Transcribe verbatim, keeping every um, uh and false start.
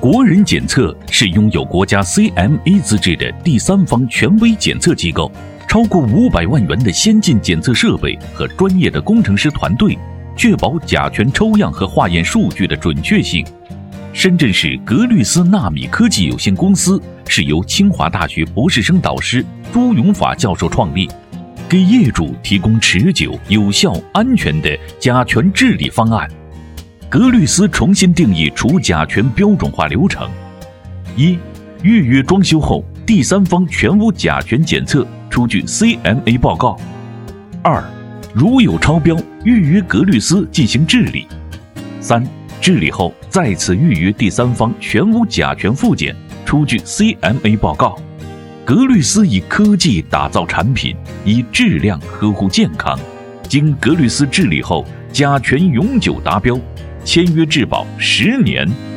国人检测是拥有国家 C M A 资质的第三方权威检测机构，超过五百万元的先进检测设备和专业的工程师团队，确保甲醛抽样和化验数据的准确性。深圳市格律斯纳米科技有限公司是由清华大学博士生导师朱永法教授创立，给业主提供持久、有效、安全的甲醛治理方案。格律斯重新定义除甲醛标准化流程：一、预约装修后，第三方全屋甲醛检测出具 C M A 报告；二、如有超标，预约格律斯进行治理；三、治理后再次预约第三方全屋甲醛复检，出具 C M A 报告。格律斯以科技打造产品，以质量呵护健康。经格律斯治理后，甲醛永久达标，签约质保十年。